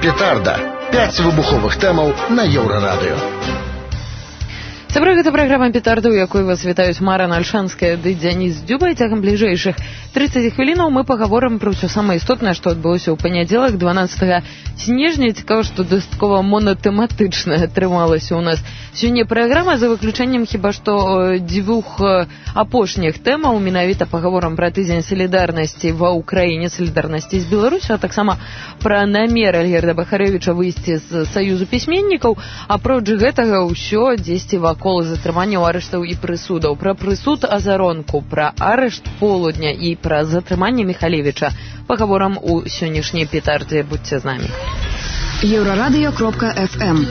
Петарда. 5 выбуховых тэмаў на Еўрарадыё. Сябры, гэта праграма «Петарда», у якой вас вітаюць Марана Альшанская ды Дзяніс Дзюба. Цягам бліжэйшых 30 хвілінаў мы пагаворым пра ўсё самае істотнае, што адбылося ў панядзелак, 12 снежня. Цікава, што дастаткова монатэматычна атрымалася ў нас сёння праграма, за выключэннем хіба што дзвюх апошніх тэмаў. Менавіта пагаворам пра тыдзень салідарнасці ва ўкраіне, салідарнасці з Беларусю, а таксама пра намер Альгерда Бахарэвіча выйсці з Саюзу пісьменнікаў. Апроч гэтага ўсё дзесьці вакол затрыманняў, арыштаў і прысудаў. Пра прысуд Азаронку, пра арышт Полудня і пра затрыманне Міхалевіча пагаворам у сённяшняй петардзе. Будьце з намі. Еўрарадыё.фм.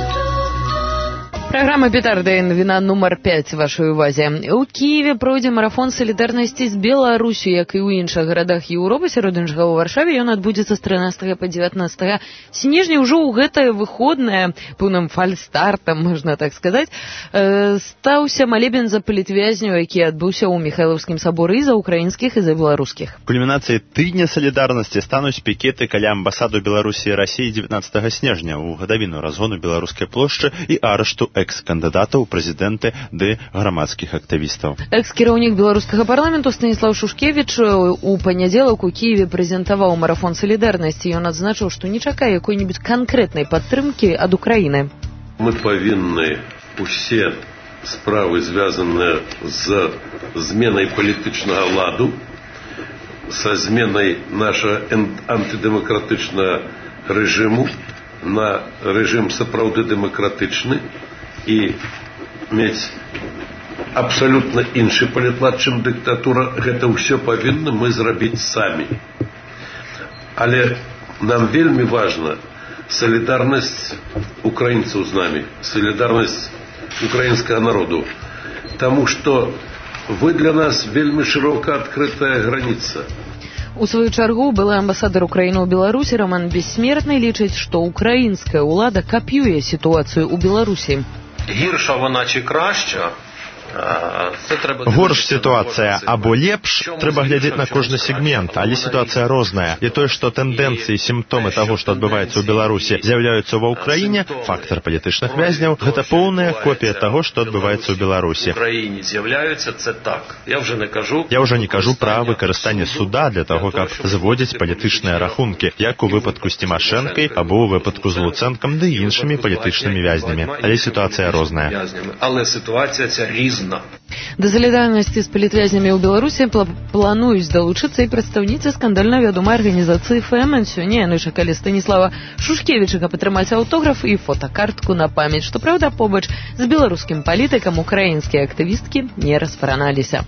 Праграма «Петарда» і навіна нумар 5 вашай увазе. У Киеве пройдзе марафон салідарнасці з Беларусю, як і ў іншых гарадах Еўропы. Сярод іншага ў Варшаве ён адбудзецца з 13 па 19 снежня. Ужо ў гэтае выходнае, пэўным фальстартам, можна так сказаць, стаўся малебен за палітвязняў, які адбыўся ў Міхайлаўскім саборы і за украінскіх, і за беларускіх. Кульмінацыяй тыдня салідарнасці стануць пікеты каля амбасаду Беларусі і Расіі 19 снежня ў гадавіну разгону Беларускай плошчы і арышту экс-кандыдатаў у прэзідэнты ды грамадскіх актывістаў. Экс-кіраўнік беларускага парламенту Станіслав Шушкевіч у панядзелак у Кіеве прэзентаваў марафон салідарнасці. Ён адзначыў, што не чакае якой-небудзь канкрэтнай падтрымкі ад Украіны. Мы павінны усе справы, звязаныя з зменай палітычнага ладу, са зменай нашага антыдэмакратычнага рэжыму на рэжым сапраўды дэмакратычны, і мець абсалютна іншы палітлад, чым дыктатура. Гэта ўсё павінны мы зрабіць самі. Але нам вельмі важна салідарнасць украінцаў з намі, салідарнасць украінскага народу, таму што вы для нас вельмі шырока адкрытая граніца. У сваю чаргу былы амбасадар Украіны ў Беларусі Роман Бессмертны лічыць, што украінская ўлада капіюе сітуацыю ў Беларусі. Гірша вона чи краща? Горш сітуацыя або лепш, трэба глядзець на кожны сегмент, але сітуацыя розная. І тое, што тэндэнцыі, сімптомы таго, што адбываецца ў Беларусі, з'яўляюцца ва ўкраіне, фактар палітычных вязняў, гэта поўная копія таго, што адбываецца ў Беларусі. Я ўжо не кажу пра выкарыстанне суда для таго, каб зводзіць палітычныя рахункі, як у выпадку з Тимашэнкай або ў выпадку з Луцэнкам ды іншымі палітычнымі вязнямі. Але сітуацыя розная. Але сітуацыя ця різна. Да салідарнасці з палітвязнямі ў Беларусі плануюць далучыцца і прадстаўніцы скандальна вядомай арганізацыі ФМН. Сёння яны чакалі Станіслава Шушкевіча, каб атрымаць аўтограф і фотакартку на памяць. Што праўда, побач з беларускім палітыкам украінскія актывісткі не распраналіся.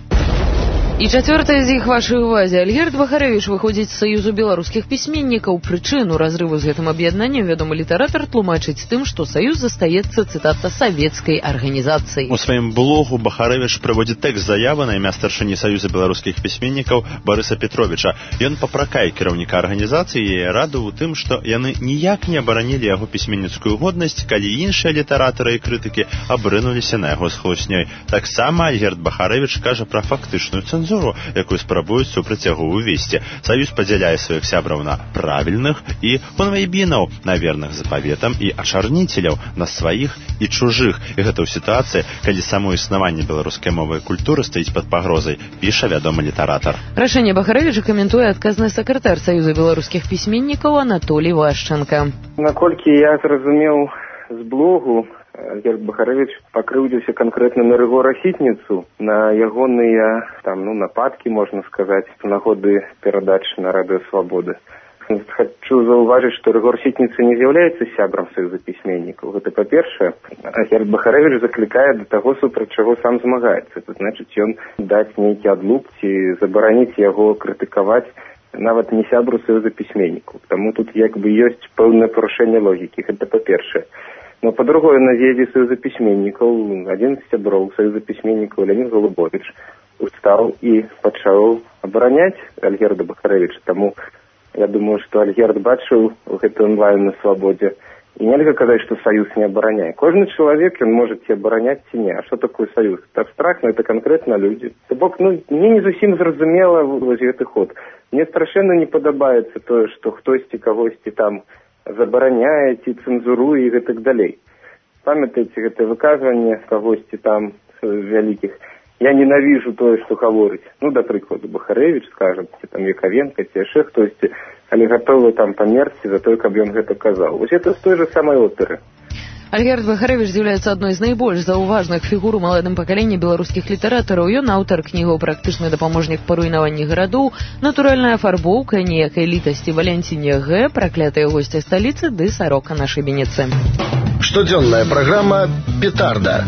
І чацвёртая з іх вашай увазе. Альгерд Бахарэвіч выходзіць з Саюзу беларускіх пісьменнікаў. Прычыну разрыву з гэтым аб'яднаннем вядомы літаратар тлумачыць тым, што Саюз застаецца, цытата, савецкай арганізацыяй. У сваім блогу Бахарэвіч прыводзіць тэкст заявы на імя старшыні Саюза беларускіх пісьменнікаў Барыса Петровіча. Ён папракае кіраўніка арганізацыі і раду ў тым, што яны ніяк не абаранілі яго пісьменніцкую годнасць, калі іншыя літаратары і крытыкі абрынуліся на яго з хлуснёй. Таксама Альгерд Бахарэвіч кажа пра фактычную цэнзуру, якую спрабуюць супраць яго ўвесці. Саюз падзяляе сваіх сябраў на правільных і хунвейбінаў, на верных запаветам і ачарніцеляў, на сваіх і чужых. І гэта ў сітуацыі, калі само існаванне беларускай мовы і культуры стаіць пад пагрозай, піша вядомы літаратар. Рашэнне Бахарэвіча каментуе адказны сакратар Саюза беларускіх пісьменнікаў Анатолій Вашченка. Наколькі я зразумеў з блогу, Альгерд Бахарэвіч пакрыўдзіўся канкрэтна на Рыгора Сітніцу, на ягоныя нападкі, можна сказаць, нагоды перадачы на Радыё Свабоды. Хочу заўважыць, што Рыгор Сітніца не з'яўляецца сябрам Саюза пісьменнікаў. Гэта па-першае. Альгерд Бахарэвіч заклікае да таго, супраць чаго сам змагаецца. Це значыць, ён даць нейкі адлуп ці забараніць яго крытыкаваць нават не сябру Саюза пісьменнікаў. Таму тут як бы ёсць пэўнае парушэнне логікі. Гэта па-першае. Но по-другое, на з'ездзе Саюза пісьменнікаў адзін з сяброў Саюза пісьменнікаў Леонід Голубович устаў і пачаў абараняць Альгерда Бахарэвіча. Таму я думаю, што Альгерд бачыў гэты онлайн на свабодзе. І нельга казаць, што Саюз не абараняе. Кожны чалавек, ён можа ці абараняць, ці не. А што такое Саюз? Это абстрактна, это канкрэтна людзі. То бок, мне не зусім зразумела вось гэты ход. Мне страшэнна не падабаецца тое, што хтосьці кагосьці там забараняе ці цэнзуруе і гэтак далей. Памятаеце гэтае выказванне кагосьці там вялікіх? Я ненавижу тое, што гаворыць. Ну, да прыкладу, Бахарэвіч, скажам, ці там Яковенко, ці яшчэ хтосьці, але гатовы там памерці за тое, каб ён гэта казаў. Вось гэта з той же самай оперы. Альгерд Бахарэвіч з'яўляецца адной з найбольш заўважных фігур у маладым пакаленні беларускіх літаратараў. Ён аўтар кнігаў «Практычны дапаможнік па руйнаванні гарадоў», «Натуральная афарбоўка», «Ніякай літасці Валянціне Г», «Праклятыя госці сталіцы» ды «Сарока на шыбеніцы». Штодзённая праграма «Петарда».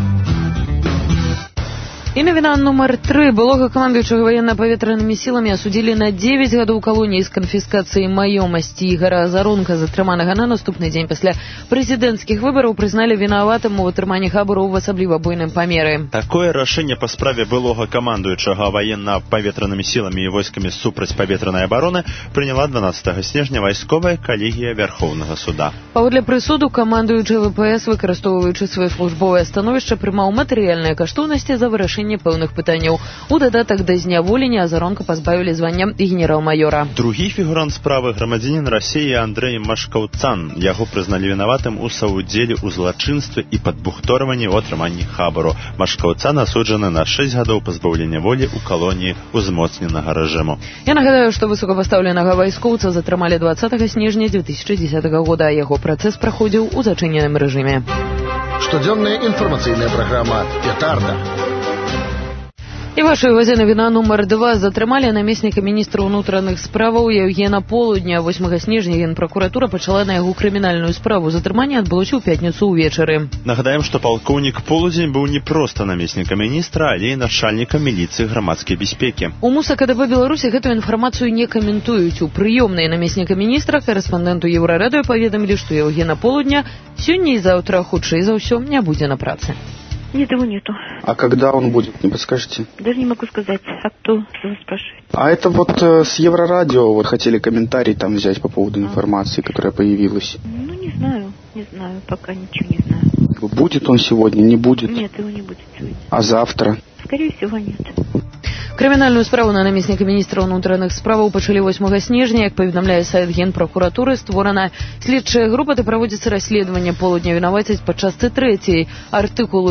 І навіна нумар 3. Былога камандуючага военно-паветранымі сіламі асудзілі на 9 гадоў калоніі з канфіскацыяй маёмасці. Ігара Азаронка, затрыманага на наступны дзень пасля прэзідэнцкіх выбараў, прызналі вінаватым у атрыманні хабару ў асабліва буйным памеры. Такое рашэнне па справе былога камандуючага военно-паветранымі сіламі і войскамі супрацьпаветранай абароны прыняла 12 снежня вайсковая калегія Вярхоўнага суда. Паводле прысуду, камандуючы ВПС, выкарыстоўваючы сваё службовае становішча, прымаў матэрыяльныя каштоўнасці за вырашэнне пэўных пытанняў. У дадатак да зняволення Азаронка пазбавілі звання генерал-майора. Другі фігурант справы, грамадзянін Расіі Андрэй Машкаўцан. Яго прызналі вінаватым у саўдзеле ў злачынстве і падбухторванні ў атрыманні хабару. Машкаўцан асуджаны на 6 гадоў пазбаўлення волі ў калоніі узмоцненага рэжыму. Я нагадаю, што высокапастаўленага вайскоўца затрымалі 20 снежня 2010 года, а яго працэс праходзіў у зачыненым рэжыме. Штодзённая інфармацыйная праграма «Петарда». І ваша увазе навіна нумар 2. Затрымалі намесніка міністра ўнутраных справаў Еўгена Полудня. 8 снежня генпракуратура пачала на яго крымінальную справу. Затрыманне адбылося ў пятніцу ўвечары. Нагадаем, што палкоўнік Полудзень быў не проста намеснікам міністра, але і начальнікам міліцыі грамадскай бяспекі. У МУС КДБ Беларусі гэтую інфармацыю не каментуюць. У прыёмнай намесніка міністра корэспандэнту Еўрарадыё паведамілі, што Еўгена Полудня сёння і заўтра, хутчэй за ўсё, не будзе на працы. Нет, его нету. А когда он будет, не подскажете? Даже не могу сказать. А кто вас спрашивает? А это вот с Еврорадио вот хотели комментарий там взять по поводу информации, которая появилась. Ну, не знаю, пока ничего не знаю. Будет он сегодня, не будет? Нет, его не будет сегодня. А завтра? Скорее всего, нет. Крымінальную справу на намесніка міністра ўнутраных справаў пачалі 8 снежня. Як паведамляе сайт генпракуратуры, створана следчая група, де праводзіцца расследаванне. Полудня вінавацяць па частцы 3 артыкулу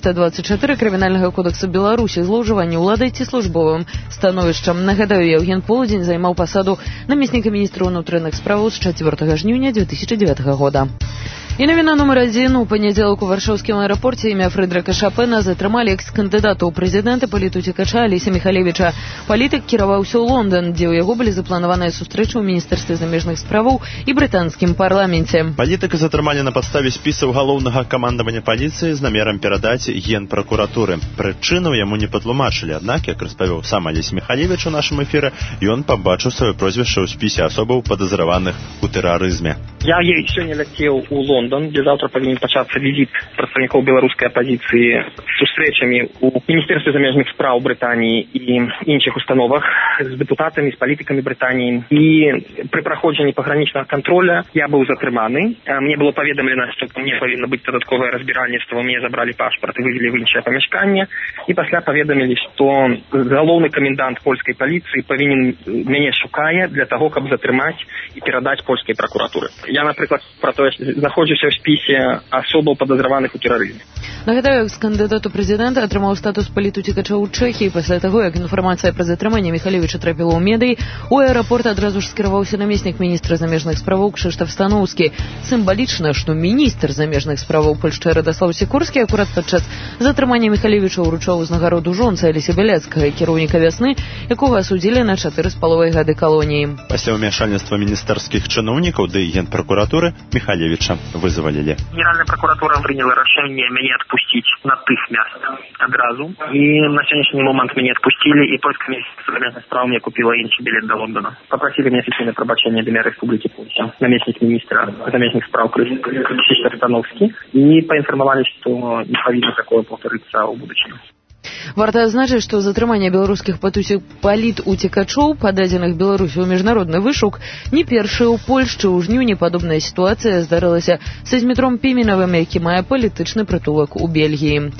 424 Крымінальнага кодекса Беларусі злоўжыванне ўладай ці службовым становішчам. Нагадаю, Еўген Полудзень займаў пасаду намесніка міністра ўнутраных справаў з 4 жніўня 2009 года. І навіна нумар 1. У панядзелак у варшаўскім аэрапорце імя Фрыдрыка Шапена затрымалі экс-кандыдата ў прэзідэнты палітуцікача Алеся Міхалевіча. Палітык кіраваўся ў Лондан, дзе ў яго былі запланаваныя сустрэчы ў міністэрстве замежных справаў і брытанскім парламенце. Палітыка затрымалі на падставе спісаў галоўнага камандавання паліцыі з намерам перадаць генпракуратуры. Прычыну яму не патлумачылі, аднак, як распавёў сам Алесь Міхалевіч у нашым эфіры, ён пабачыў сваё прозвішча ў спісе асобаў падазраваных у тэрарызме. Я сёння ляцеў у Лондон, дзе заўтра павінен пачацца візіт прадстаўнікоў беларускай апазіцыі з сустрэчамі ў міністэрстве замежных спраў Брытаніі і іншых установах з дэпутатамі, з палітыкамі Брытаніі. І пры праходжанні пагранічнага контроля я быў затрыманы. Мне было паведамлена, што мне павінна быць дадатковае разбіральніцтва, мне забралі пашпарт і вывелі в іншае памяшканне. І пасля паведамілі, што галоўны камендант польскай паліцыі павінен мяне шукае для таго, каб затрымаць і перадаць польскай пракуратуры. Я, напрыклад, пра тое, знаходжуся ў спісе асобаў падазраваных у тэрарызме. Нагадаю, экс-кандыдат у прэзідэнта атрымаў статус палітуцікача ў Чэхіі. Пасля таго, як інфармацыя пра затрыманне Міхалевіча трапіла ў медыі, у аэрапорт адразу ж скіраваўся намеснік міністра замежных справаў Кшыштаф Станоўскі. Сімвалічна, што міністр замежных справаў Польшчы Радаслаў Сікорскі акурат падчас затрымання Міхалевіча ўручаў узнагароду жонцы Алесі Бяляцкага, кіраўніка «Вясны», якога асудзілі на 4,5 гады калоніі. Пасля ўмяшальніцтва міністэрскіх чыноўнікаў ды генпракуратуры Міхалевіча вызвалілі. Генеральная прокуратура приняла решение меня отпустить на тых мест одразу. И на сегодняшний момент меня отпустили, и польское министерство замежных справ мне купило інший билет до Лондона. Попросили меня официальное пробачение для Республики Польша, наместник министра замежных справ Кшыштаф Станоўскі, и поинформовали, что не повинно такое повториться в будущем. Варта адзначыць, што затрыманне беларускіх палітуцікачоў, пададзеных Беларусі ў міжнародны вышук, не першае ў Польшчы. У жніўні падобная сітуацыя здарылася са Змітром Піменавым, які мае палітычны прытулак у Бельгіі.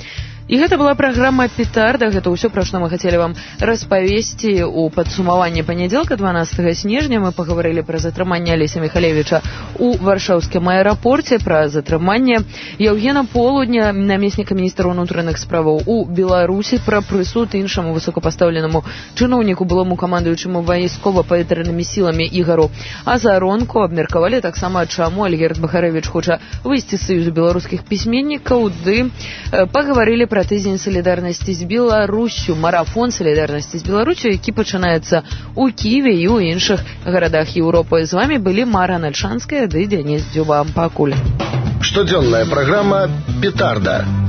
І гэта была праграма «Петарда». Гэта ўсё, пра што мы хацелі вам распавесці ў падсумаванні панядзелка 12 снежня. Мы пагаварылі пра затрыманне Алеся Михалевіча у варшаўскім аэрапорце, пра затрыманне Яўгена Полудня, намесніка міністра ўнутраных справаў у Беларусі, пра прысуд іншаму высокапастаўленаму чыноўніку, былому камандуючаму вайскова-паветранымі сіламі Ігару Азаронку. Абмеркавалі таксама, чаму Альгерд Бахарэвіч хоча выйсці з Саюзу беларускіх пісьменнікаў, ды пагаварылі пра тыдзень салідарнасці з Беларусю, марафон салідарнасці з Беларусю, які пачынаецца ў Кіеве і ў іншых гарадах Еўропы. З вамі былі Мара Нальшанская ды Дзяніс Дзюба. Пакуль. Штодзённая праграма «Петарда».